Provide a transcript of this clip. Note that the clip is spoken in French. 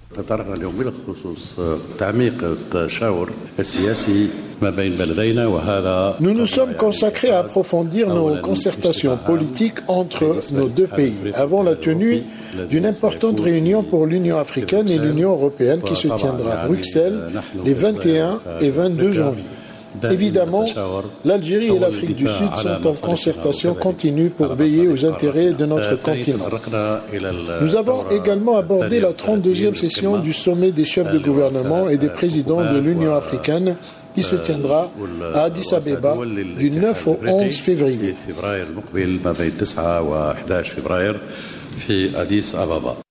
تطرقنا اليوم بالخصوص تعميق التشاور السياسي ما بين بلدينا وهذا. Nous nous sommes consacrés à approfondir nos concertations politiques entre nos deux pays, avant la tenue d'une importante réunion pour l'Union africaine et l'Union européenne qui se tiendra à Bruxelles les 21 et 22 janvier. Évidemment, l'Algérie et l'Afrique du Sud sont en concertation continue pour veiller aux intérêts de notre continent. Nous avons également abordé la 32e session du sommet des chefs de gouvernement et des présidents de l'Union africaine qui se tiendra à Addis Abeba du 9 au 11 février.